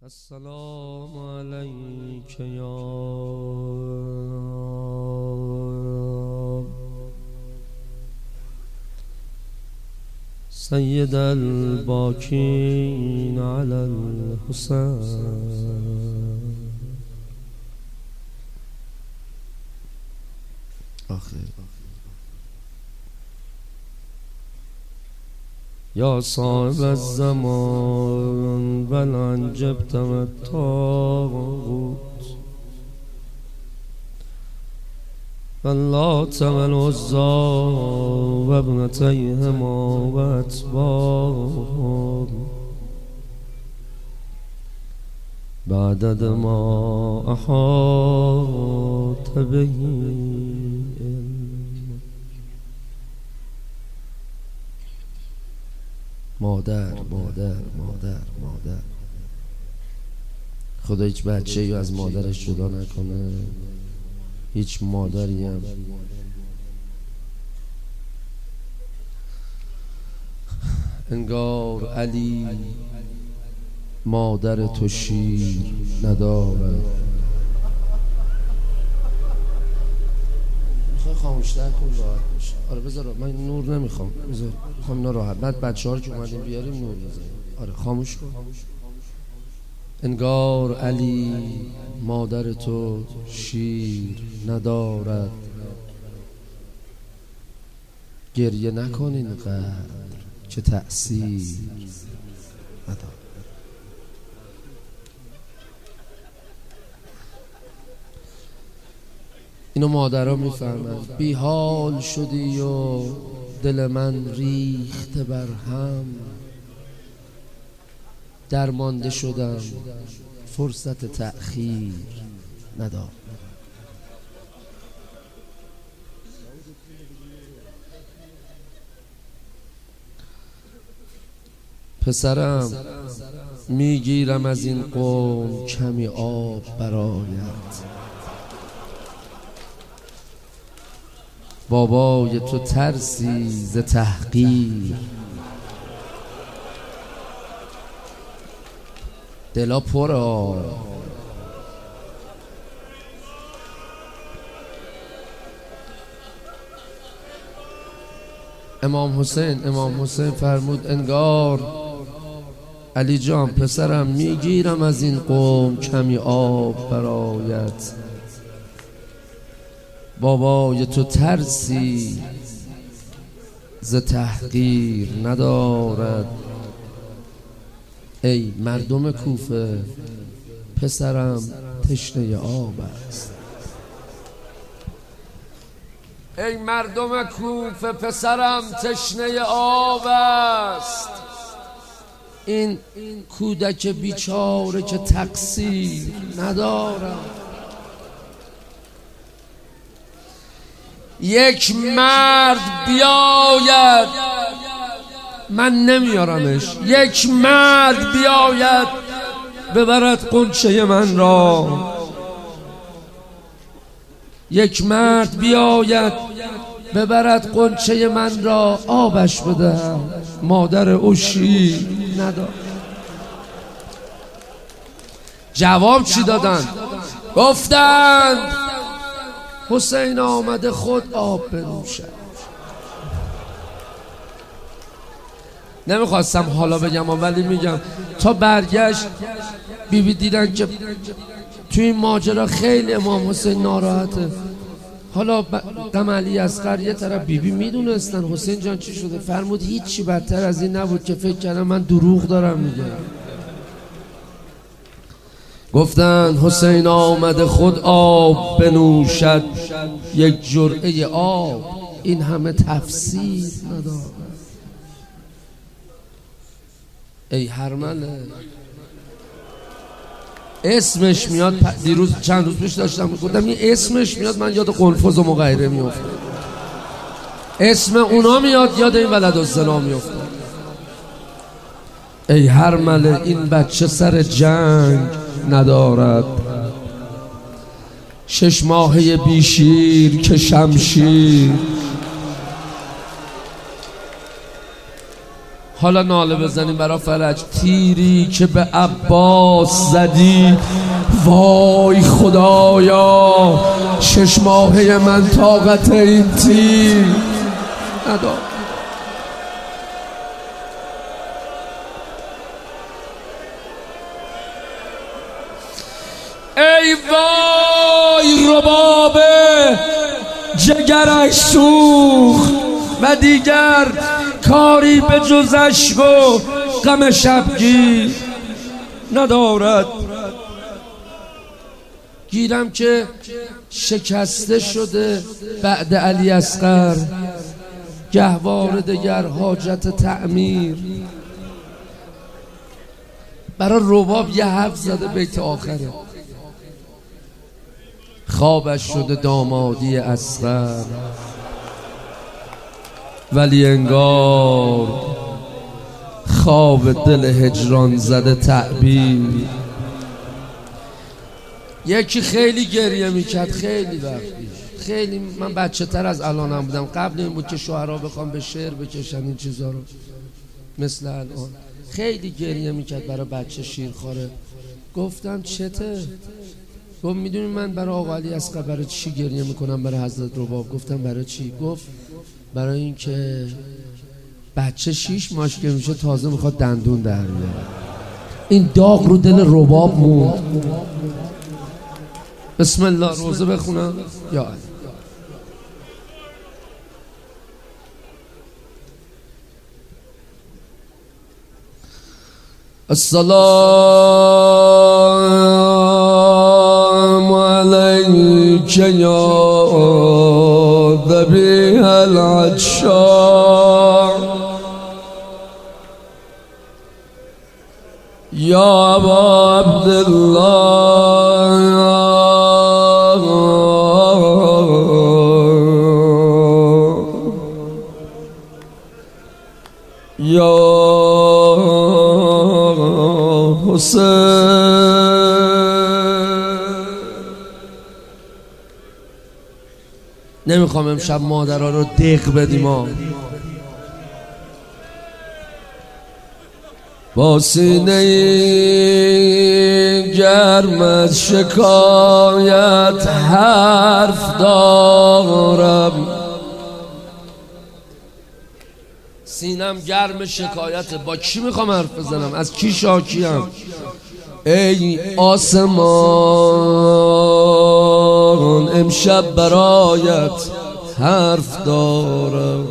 السلام عليك يا سيد الباكين على الحسين يا صاحب الزمان بل انجبت الطاغوت واللات والعزى وابنتيهما واتباعهم بعدد ما احاط به مادر خدا هیچ بچه‌ای از مادرش جدا نکنه. هیچ مادری هم انگار علی مادر تو شیر نداره. میخوای خاموش‌تر کن راحت باشه. آره بذار من نور نمیخوام، بذار میخوام اینا راحت. بعد بچه‌ها رو که اومدیم بیاریم نور بذاریم. آره خاموش کن. انگار علی مادر تو شیر ندارد، گریه نکن اینقدر که تأثیر ندارد. اینو مادرها میفهمن. بی حال شدی و دل من ریخته بر هم، درمانده شدم فرصت تأخیر ندارم. پسرم میگیرم از این قوم کمی آب برایت، بابای تو ترسی ز تحقیر، دلا پرا امام حسین فرمود انگار علی جان پسرم میگیرم از این قوم کمی آب برایت، بابای تو ترسی ز تحقیر ندارد. ای مردم کوفه پسرم تشنه آب است. ای مردم کوفه پسرم تشنه آب است. این کودک بیچاره که تقصیر ندارد. یک مرد بیاید، من نمیارمش، یک مرد بیاید ببرد غنچه من را، یک مرد بیاید ببرد غنچه من را، آبش بدهم مادر او شیر ندارد. جواب چی دادن؟ گفتند حسین آمده خود آب بنوشد. نمیخواستم حالا بگم ولی میگم تا برگشت بیبی دیدن که توی این ماجرا خیلی امام حسین ناراحته. حالا غم علی اصغر یه طرف بیبی میدونستن حسین جان چی شده. فرمود هیچی بدتر از این نبود که فکر کردم من دروغ دارم میگم. گفتن حسین آمده خود آب بنوشد، یک جرعه آب این همه تفسیر ندارد. ای هرمله اسمش میاد. دیروز چند روز پیش داشتم گفتم این اسمش میاد من یاد قنفذ و مغیره میافتم. اسم اونا میاد یاد این ولدالزنا میافتم. ای هرمله این بچه سر جنگ ندارد، 6 ماهه بیشیر که شمشیر حالا ناله بزنیم برا فرج. تیری که به عباس زدی وای خدایا، 6 ماهه من طاقت این تیر ندارم. ای وای رباب جگرش سوخت و دیگر کاری به جز اشک و غم شبگیر ندارد. گیرم که شکسته شده بعد علی اصغر، گهواره دگر حاجت تعمیر. برای رباب یه حرف زده بیت آخره. خوابش شده دامادی اصغر، ولی انگار خواب دل هجران زده تعبیر. یکی خیلی گریه میکرد خیلی وقت پیش، خیلی من بچه تر از الانم بودم، قبل این بود که شعرها بخوام به شعر بکشن این چیزا رو مثل الان. خیلی گریه میکرد برای بچه شیرخواره. گفتم چته؟ گفت میدونی من برای آقا علی اصغر برای چی گریه میکنم برای حضرت رباب؟ گفتم برای چی؟ گفت برای این که بچه 6 ماهش که میشه تازه میخواد دندون در بیاره. این داغ رو دل رباب موند. بسم الله روزه بخونم یا علی. السلام علیک یا ذبیح العطشان یا ابا عبدالله یا حسین. نمیخوام امشب مادرها رو دق بدیم ها. با سینه گرم از شکایت حرف دارم، سینم گرم شکایت. با کی میخوام حرف بزنم؟ از کی شاکیم؟ ای آسمان امشب برایت حرف دارم.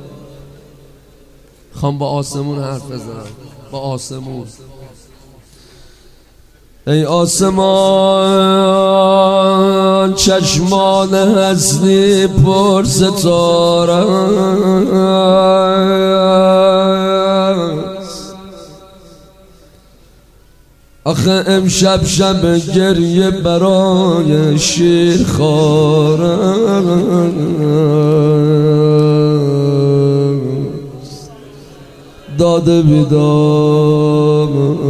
خوام با آسمون حرف بزنم، با آسمون. ای آسمان چشمان هستی پر ستاره است، آخه امشب شب گریه برای شیرخوار است. داده بیدار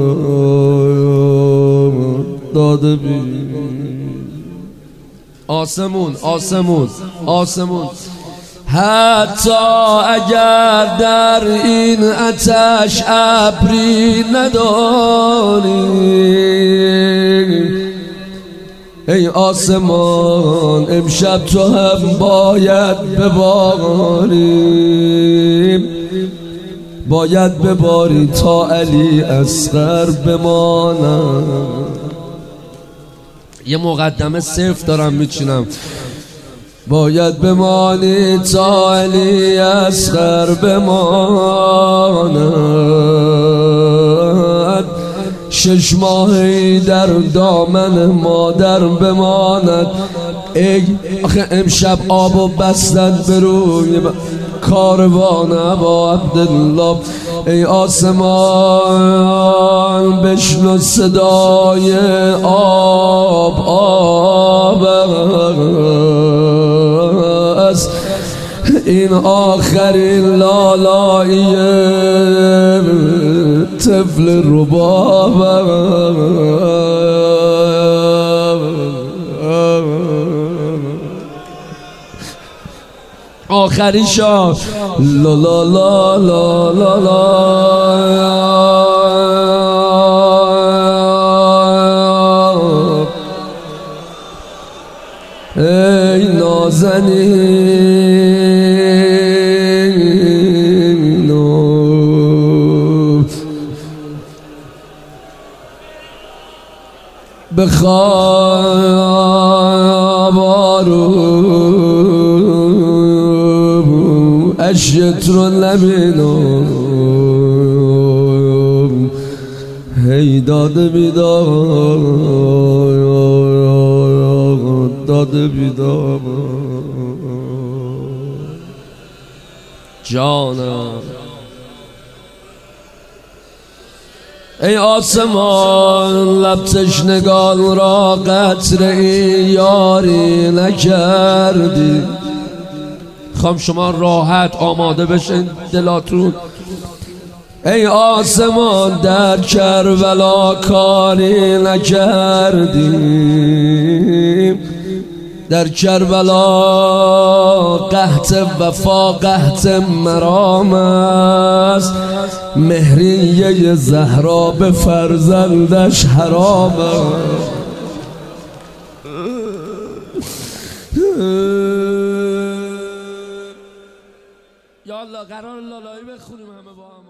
داده بی آسمون آسمون آسمون. حتی اگر در این آتش ابری نداری، ای آسمان امشب تو هم باید بباری، باید بباری تا علی اصغر بمانم. یه مقدمه صرف دارم میچینم. باید بمانی تا علی اصغر بماند، 6 ماهی در دامن مادر بماند. ای آخه امشب آبو بستن به روی کاروان ابا عبدالله. ای آسمان بشنو صدای آب است، این آخرین لالایی طفل رباب. آخری شا لا لا لا لا لا لا ای نازنین بخواب آروم اشیت رو نبینم هی داده بیدار داده بیدار جانم ای آسمان لب تشنگان را قطره یاری نکردی خوام شما راحت آماده بشین دلاتون ای آسمان در کربلا کاری نکردی در کربلا قحط وفا قحط مرام است مهریه زهرا به فرزندش حرام است یا الله قرار لالایی بخونیم همه با هم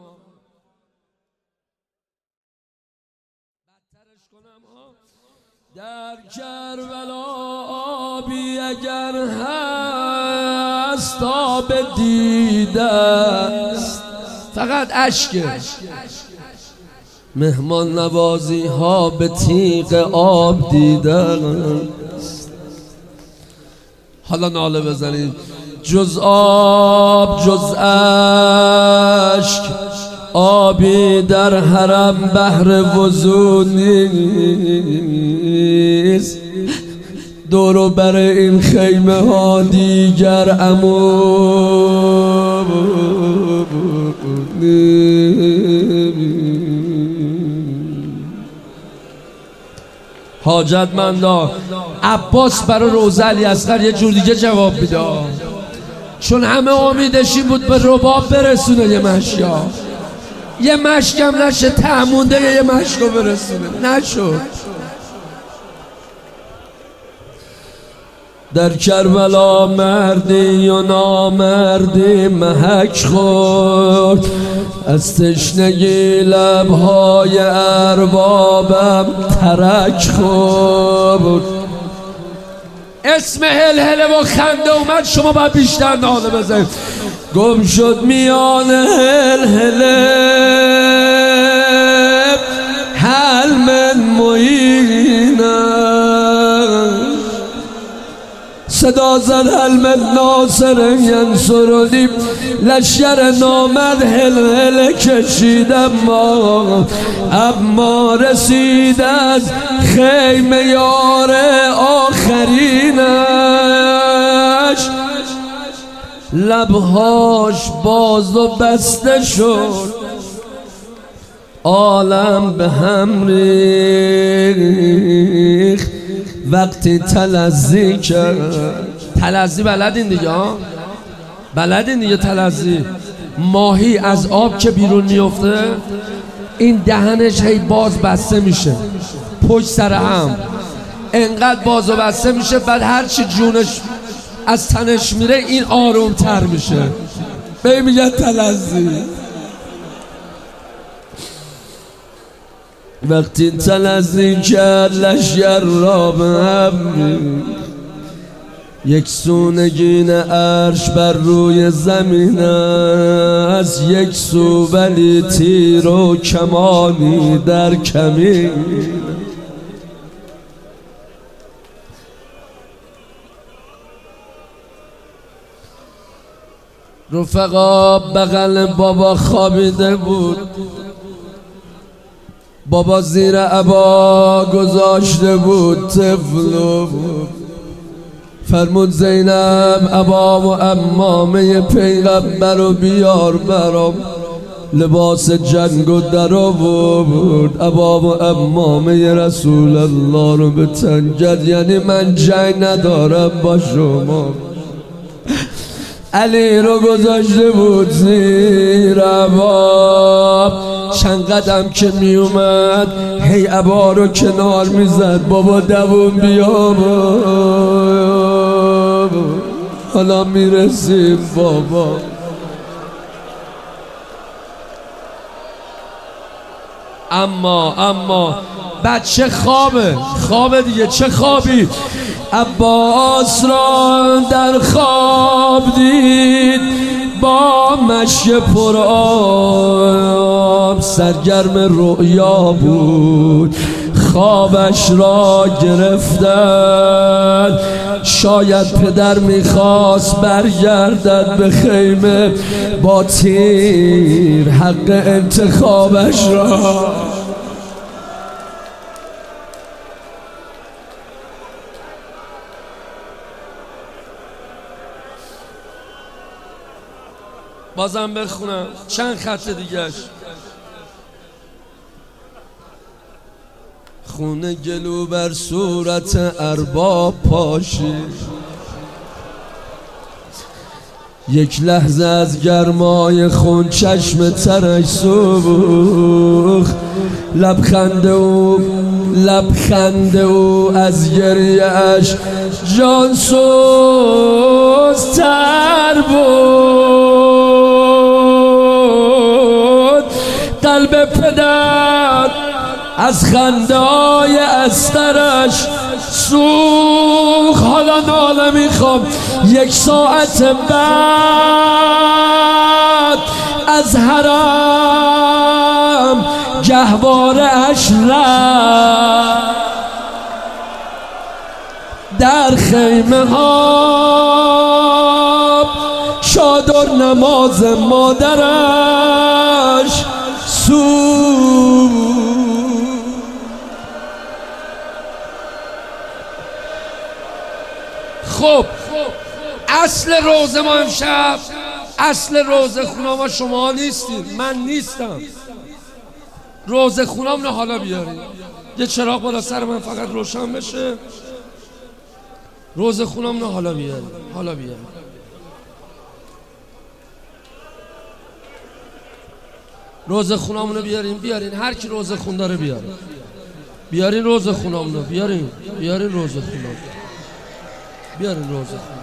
بدترش کنم در کربلا آبی اگر هست آب دیده است فقط اشکه مهمان نوازی ها به تیغ آب دیده است حالا ناله بزنید جز آب جز اشک آبی در حرم بحر وضو نیست دور و بر این خیمه ها دیگر عموم حاجتمندا عباس برای روزه علی اصغر یه جور دیگه جواب میده چون همه امیدش این بود به رباب برسونه یه مشیا یه مشکم نشه تعمونده یه مشکو برسونه نشد در کربلا مردی و نامردی محک خورد از تشنگی لبهای اربابم ترک خورد اسم هلهله و خنده اومد شما باید بیشتر ناله بزنید گم شد میان هلهله هل من معینه صدا زد هل من ناصر ینصرنی لشکر نامد هلهله کشید اما رسید از خیمه یار آخرینش لبهاش باز و بسته شد عالم به هم ریخت وقتی تلذی کرد تلذی بلدین دیگه بلدین دیگه تلذی ماهی از آب که بیرون میفته این دهنش هی باز بسته میشه پشت سر هم انقدر باز و بسته میشه بعد هرچی جونش از تنش میره این آروم تر میشه به میگه تلذی وقتی تلذی کرد لشگر را به هم یک سونگین عرش بر روی زمین است یک سو ولی تیر و کمانی در کمین رفقا بغل بابا خوابیده بود بابا زیر عبا گذاشته بود طفل فرمود زینب عبا و عمامه پیغمبر رو بیار برام لباس جنگ و در آورد عبا و عمامه رسول الله رو به تن کرد یعنی من جنگ ندارم با شما علی رو گذاشته بود زیر عبا، چند قدم که می اومد هی عبا رو کنار میزد. بابا دووم بیا حالا میرسیم بابا. اما بچه خوابه دیگه. چه خوابی؟ عباس را در خواب دید با مشی پر آب، سرگرم رؤیا بود خوابش را گرفتن. شاید پدر میخواست برگردد به خیمه با تیر حق انتخابش را. بازم بخونم چند خط دیگهش. خونه گلو بر صورت ارباب پاشید، یک لحظه از گرمای خون چشم ترش سوخت. لبخند او از گریه‌اش جانسوزتر بود. قلب پدر از خنده‌های استرش سوخت. حالا ناله میخوام 1 ساعت بعد از حرم گهواره اش رفت. در خیمه ها چادر نماز مادرش سوخت. خب اصل روزه ما امشب، اصل روزه خونه ما شما نیستید، من نیستم. روزه خونم نه حالا بیارید. یه چراغ بالا سر من فقط روشن بشه. روزه خونم نه حالا بیارید. حالا بیارید. روزه خونامونو بیارین. هر کی روزه خون داره بیارین روزه خونامونو. بیارین روزه خونام. بیارین روزه خونام.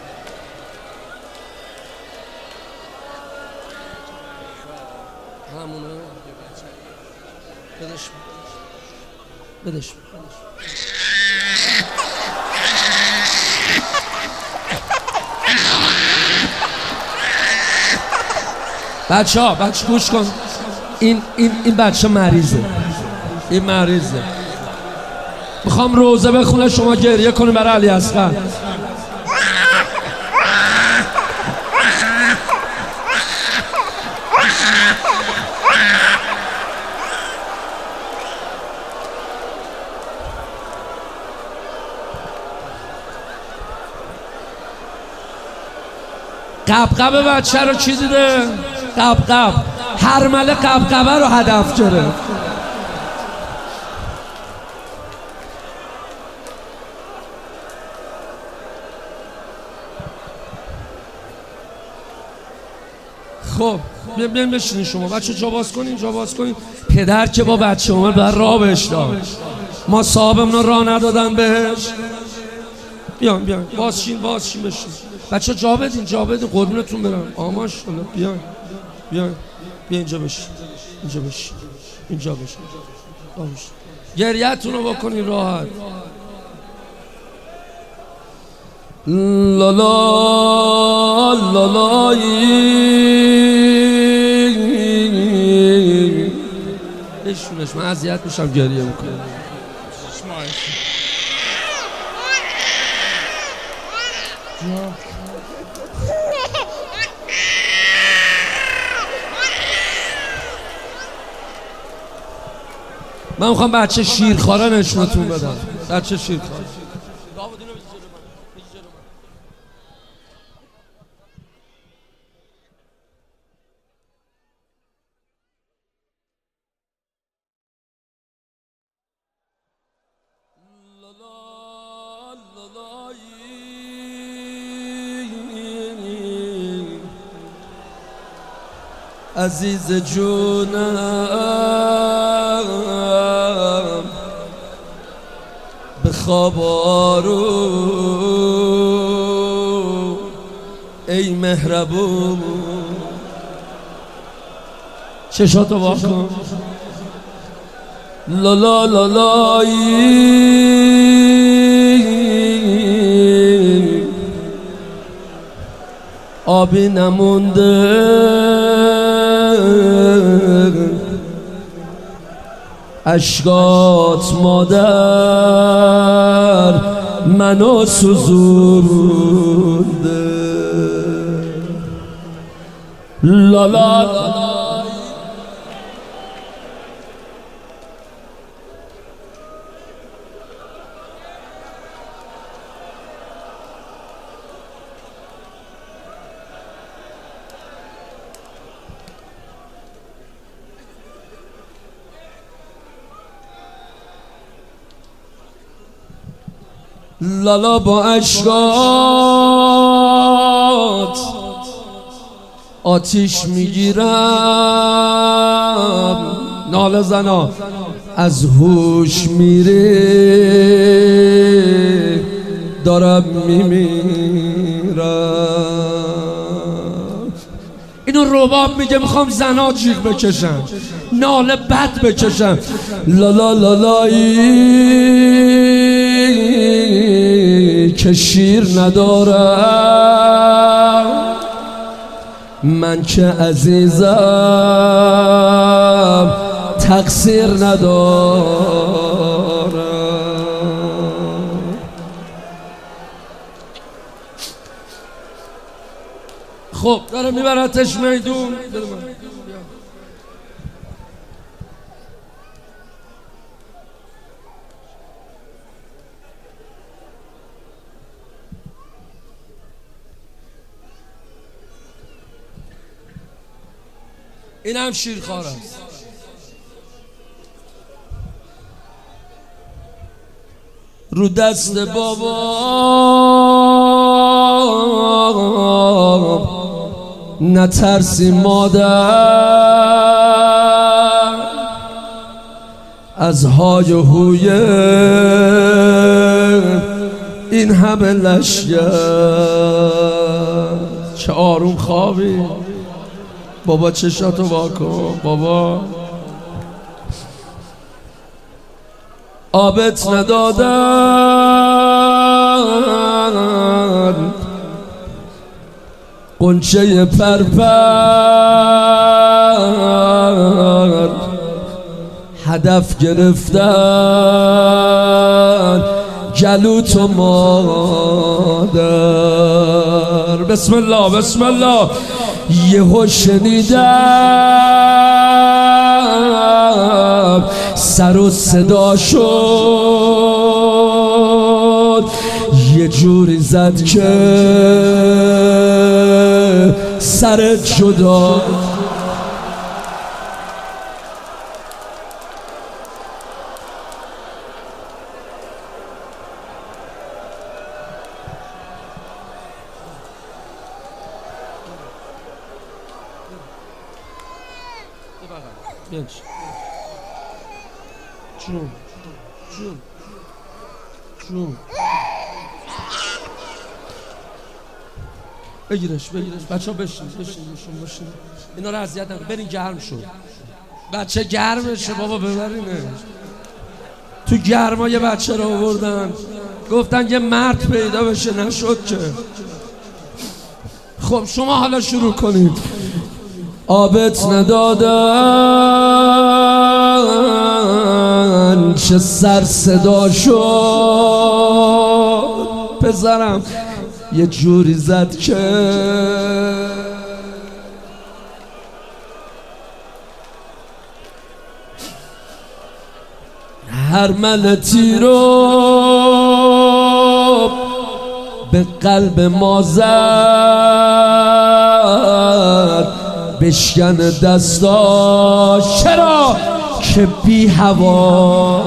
همونه بدش بچه گوش کن. این بچه مریضه. این مریضه. میخوام روزه بخونه شما گریه کنی برای علی اصغر. قبقب بچه رو چی دیده؟ قبقب هرمله قبقبه رو هدف گرفت. خب بیاین بشینین شما بچه. جا باز کنین. پدر که با بچه اومد باید راه بهش داد. ما صاحبمون راه ندادن بهش. بیاین بازشین بشین بچه. جا بدین قربونتون برم. ماشاءالله. بیاین اینجا بشین. گریه‌تون رو بکنین راحت. بشونش. من اذیت میشم گریه میکنم. من میخوام بچه شیرخواره نشونتون بدم. بچه شیرخواره. عزیز جونم به خواب آروم ای مهربون. چشاتو وا کن. لالا لالایی آبی نمونده اشکات مادر منو سوزونده. لالا لالا با اشکات آتیش میگیرم، ناله زنا از هوش میره دارم میمیرم. اینو رباب میگه میخوام زنا جیغ بکشم، ناله بد بکشم. لالا لالایی که شیر ندارم من که عزیزم تقصیر ندارم. خب داره میبرتش میدون. این هم شیرخوار است. رو دست بابا نترسی مادر از های و هوی این همه لشگر. چه آروم خوابی بابا، چشاتو وا کن بابا. آبت ندادن قنچه پرپر هدف گرفتن گلوتو مادر. بسم الله بسم الله. یهو شنیدم سر و صدا شد، یه جوری زد که سرت جدا. جون جون جون بگیرش بچه ها بشین اینا رو اذیت نکن. برین گرم شد بچه گرمشه بابا، ببرینه تو گرما. یه بچه رو آوردن گفتن یه مرد پیدا بشه، نشد که. خب شما حالا شروع کنید. آبت ندادن چه سر صدا شد، پسرم یه جوری زد که هر ملتی رو به قلب ما زد، بشکن دستاش. چرا که بی هوا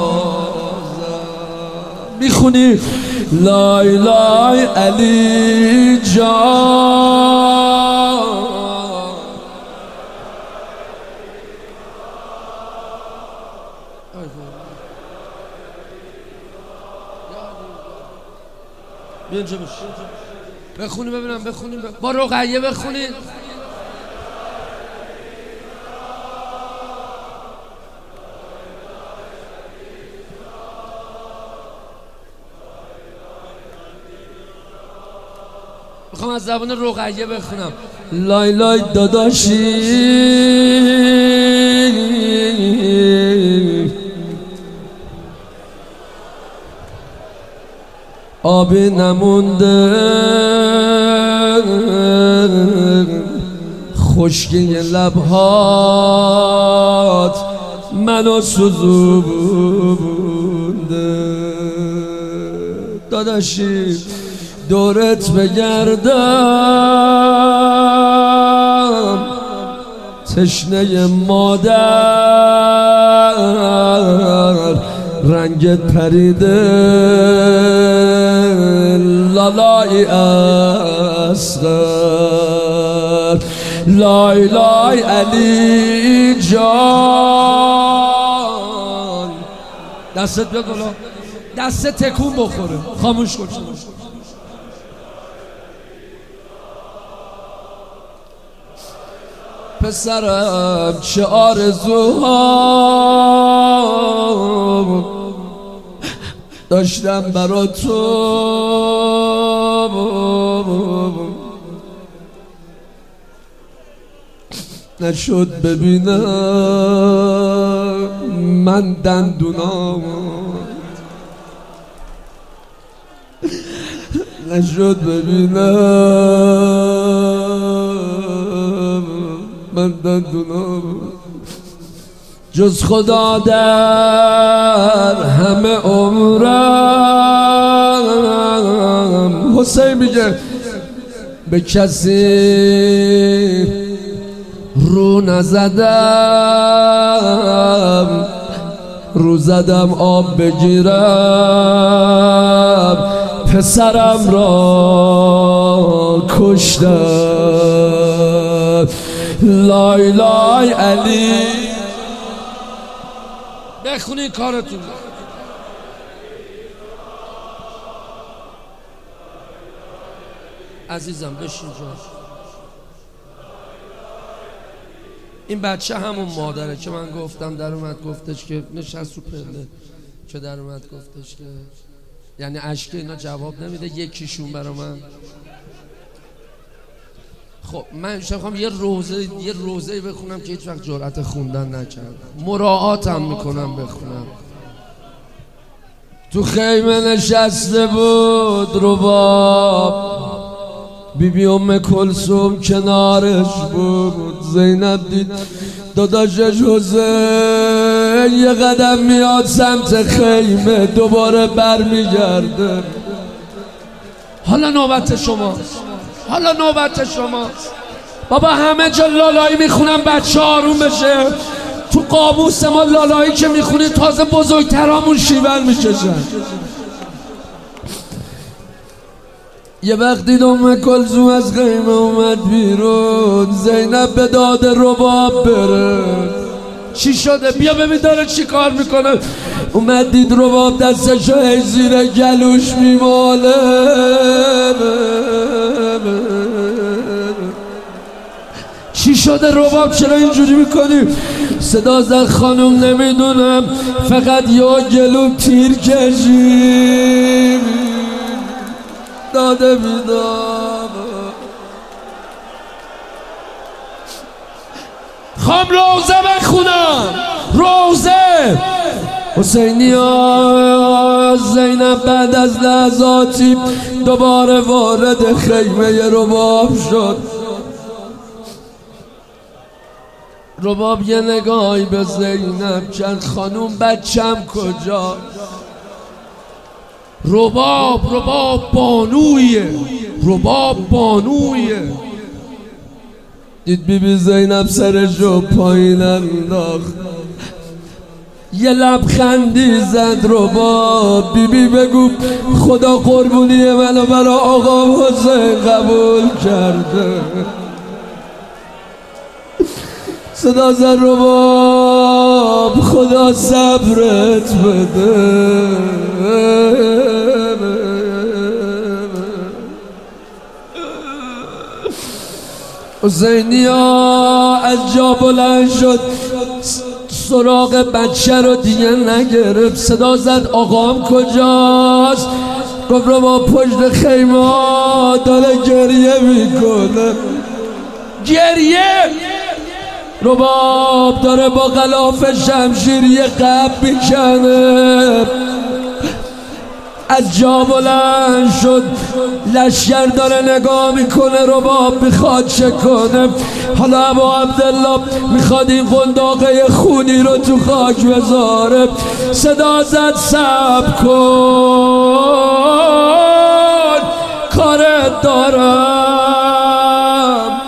میخونی لای لای علی جان بیا اینجا بش بخونی ببینم، بخونیم با رقیه بخونید. میخوام از زبان رقیه بخونم. لای لای داداشی آبی نمونده، خشکی لبهات منو سوزونده. داداشی دورت بگردم، تشنه مادر رنگت پریده، لالای اصغر، لای لای علی جان. دستت بیاد بالا، دستت تکون بخوره. خاموش کن. پسرم چه آرزوها داشتم برا تو، نشد ببینم من دندونام، نشد ببینم من دندونام. جز خدا در همه عمرم، حسین میگه به کسی رو نزدم، رو زدم آب بگیرم، پسرم را کشتم. لای لای علی. بخونی کارتون. عزیزم بشین جا. این بچه همون مادره که من گفتم در اومد گفتش که نشست رو پله که در اومد گفتش که یعنی اشک اینا جواب نمیده، یکیشون برا من. خب من امشب میخوام یه روزه بخونم که هیچ وقت جرأت خوندن نکردم، مراعاتم میکنم بخونم. تو خیمه نشسته بود رباب، بیبی ام کلثوم کنارش بود. زینب دید داداشش حسین یه قدم میاد سمت خیمه، دوباره برمیگرده. حالا نوبت شماست، حالا نوبت شماست. بابا همه جا لالایی میخونم بچه آروم بشه. تو قاموس ما لالایی که میخونی تازه بزرگترامون شیون میکشن. یه وقت دید ام کلثوم از خیمه اومد بیرون، زینب به داد رباب بره. چی شده؟ بیا ببین داره چی کار میکنه. اومد دید رباب دستشو زیر گلوش میماله. چی شده رباب چرا اینجوری میکنی؟ صدا زد خانم نمیدونم، فقط یا گلوم تیر کشید داده بیدام. خوام روزه بخونم، روزه حسینی ها. زینب بعد از لحظاتی دوباره وارد خیمه رباب شد. رباب یه نگاهی به زینب کرد، خانوم بچم کجا؟ رباب بانویه، رباب بانویه. دید بیبی زینب سرشو پایین انداخت، یه لبخندی زد رباب. بیبی بگو خدا قربونی منو برای آقا حسین قبول کرده. صدا زد رباب خدا خدا صبرت بده. حسینیا از جا بلند شد، سراغ بچه رو دیگه نگرفت، صدا زد آقام کجاست؟ گفت رو با پشت خیمه داره گریه میکنه. گریه رباب داره با غلاف شمشیر یه قب میکنه. از جا بلند شد، لشگر داره نگاه میکنه، رباب میخواد چه کنه. حالا ابا عبدالله میخواد این قنداقه خونی رو تو خاک بذاره. صدا زد صبر کن کارت دارم.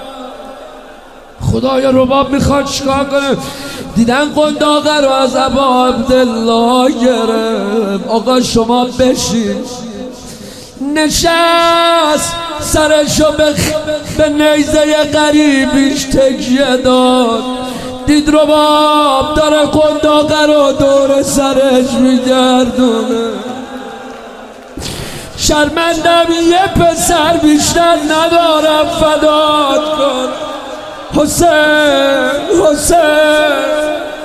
خدایا رباب میخواد چیکار کنه؟ دیدن قنداقه رو از ابا عبدالله گرفت. آقا شما بشین. نشست، سرشو به نیزه غریبیش تکیه داد. دید رباب داره قنداقه رو دور سرش میگردونه. شرمندم یه پسر بیشتر ندارم فدات کن. حسین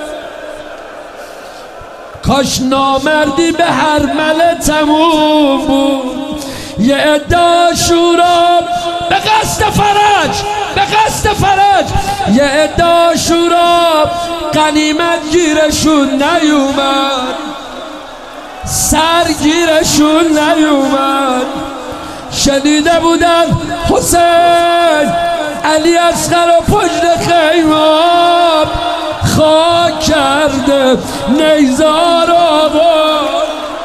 کاش نامردی به هر مله تموم بود. یه عده شورا به قصد فرج یه عده شورا غنیمت گیرشون نیومد، سرگیرشون نیومد. شنیده بودن حسین علی اصغر و پشت خیمه خاک کرده، نیزار آورد.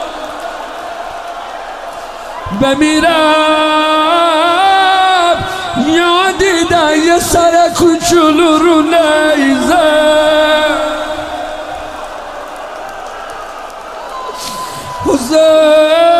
بمیرم یا دیدن یه سر کوچولو رو نیزه. حسین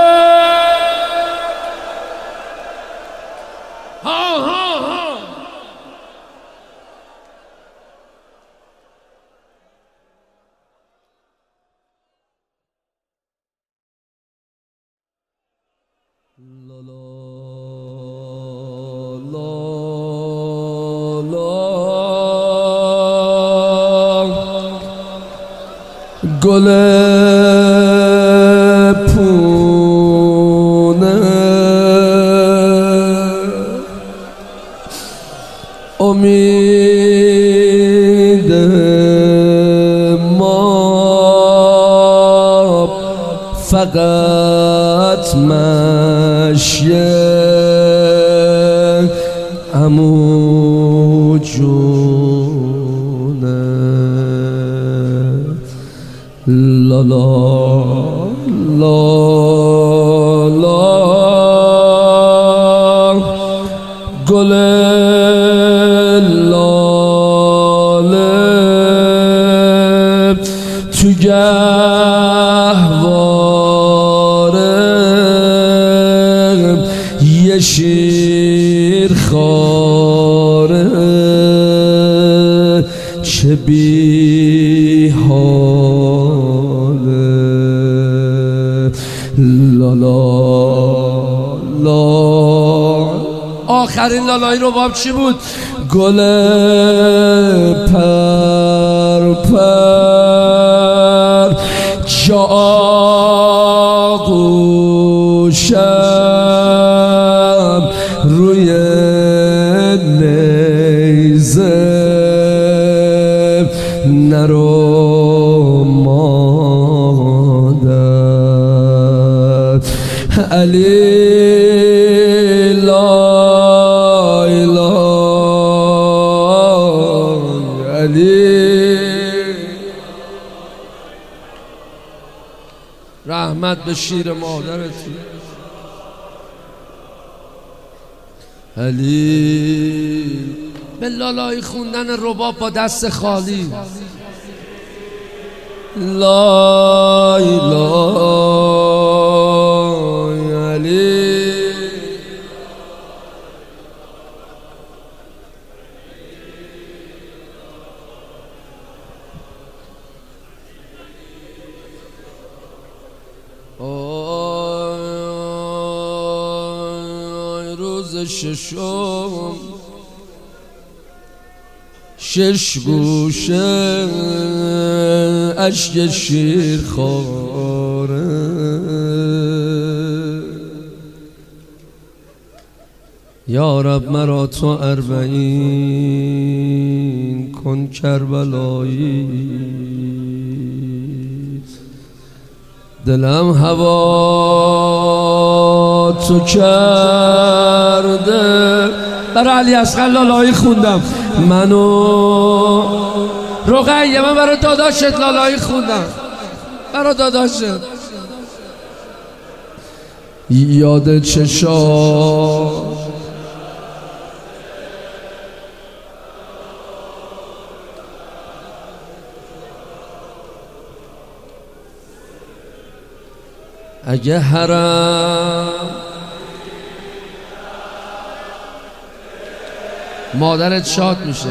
گل پونه امید ما فقط مشیه عمو جونه. لا لا لا لا گل لاله تو گهواره یه شیر خاره چه بی حاله. لالا لا آخرین لالای رباب چی بود؟ گل پر پر جا آغوشم روی نیزه نرو مادر. علی لا اله علی رحمت به شیر مادرتی. علی به لالایی خوندن رباب با دست خالی. لا اله علی روز ششم 6 گوشه اشک شیر خواره یا رب مرا تو 40 کن کربلایی دلم هوا تو کرده برای علی اصغر لالایی خوندم منو رقیه من برای داداشت لالایی خوندم برای داداشت یاد چشا اگه حرم مادرت شاد میشه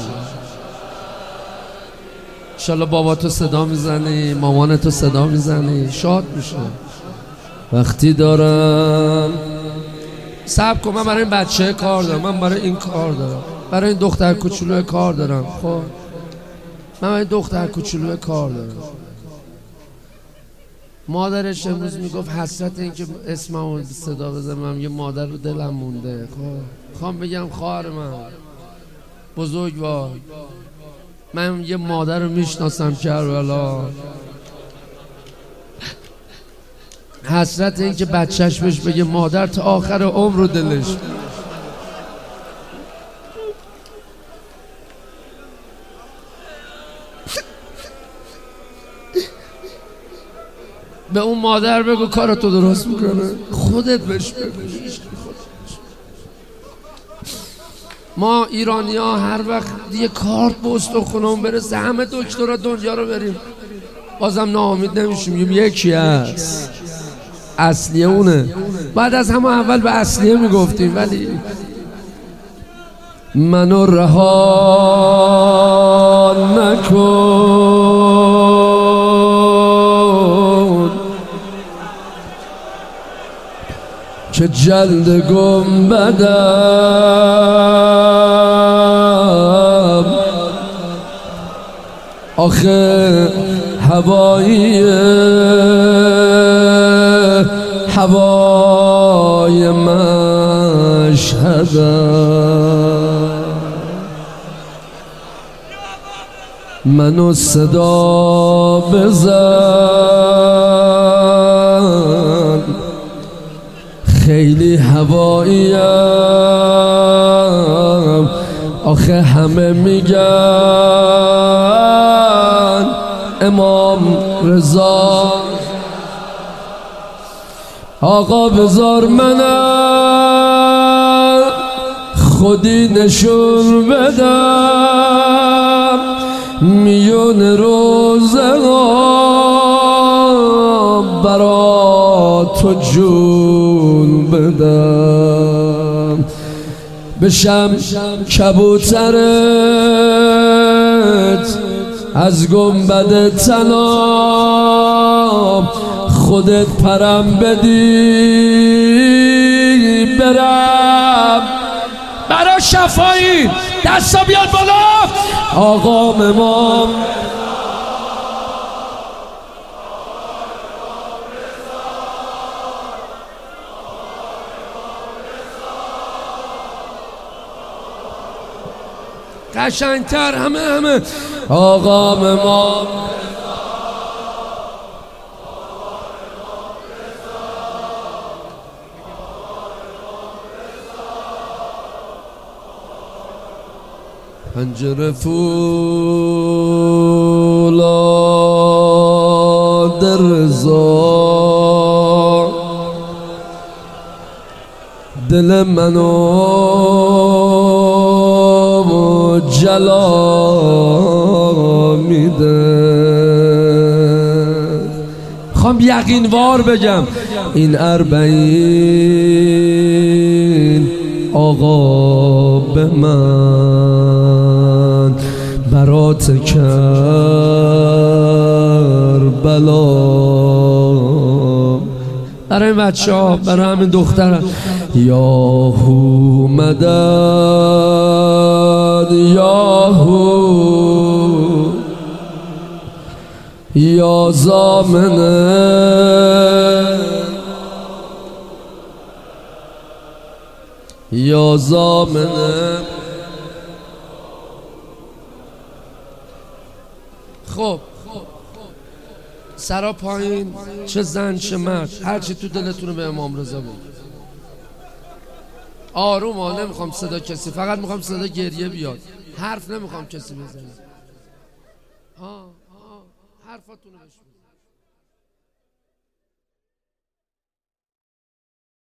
انشالله بابا تو صدا میزنی مامان تو صدا میزنی شاد میشه وقتی دارم صبر کن من برای این بچه کار دارم من برای این کار دارم برای این دختر کوچولو کار دارم خب من برای این دختر کوچولو کار دارم مادرش امروز میگفت حسرت این که اسممو صدا بزنم یه مادر رو دلم مونده خب خوام بگم خواهر من بزرگوار من یه مادر رو میشناسم کربلا حسرت این که بچهش بهش بگه مادر تا آخر عمر رو دلش به اون مادر بگو کارتو درست میکنه خودت بهش بگو ما ایرانی ها هر وقت یه کارت به استخونمون برسه همه دکترا دنیا رو بریم بازم ناامید نمیشیم یکی هست اصلیه اونه بعد از همه اول به اصلیه میگفتیم ولی منو رها نکن که جلد گنبدم آخه هوای مشهدم منو صدا بزن خیلی هواییم آخه همه میگن امام رضا آقا بذار منم خودی نشون بدم میون روزه برا تو جون بدم بشم کبوترت از گنبد تنام خودت پرم بدی برم برا شفایی دستا بیاد بالا آقام امام قشنگتر همه آقام امام پنجره فولاد رضا دل منو جلا میده خوام یقینوار بگم این 40 آقا به من برات کربلا برای این بچه ها برای همین دخترم یا هو مدد یا هو یا زامنه یا زامنه. خب سرا پایین، چه زن چه مرد، هرچی تو دلتونه به امام رضا بگید. آروم ها، نمیخوام صدا کسی، فقط میخوام صدا گریه بیاد، حرف نمیخوام کسی بزنه. حرفاتونو بشنوید.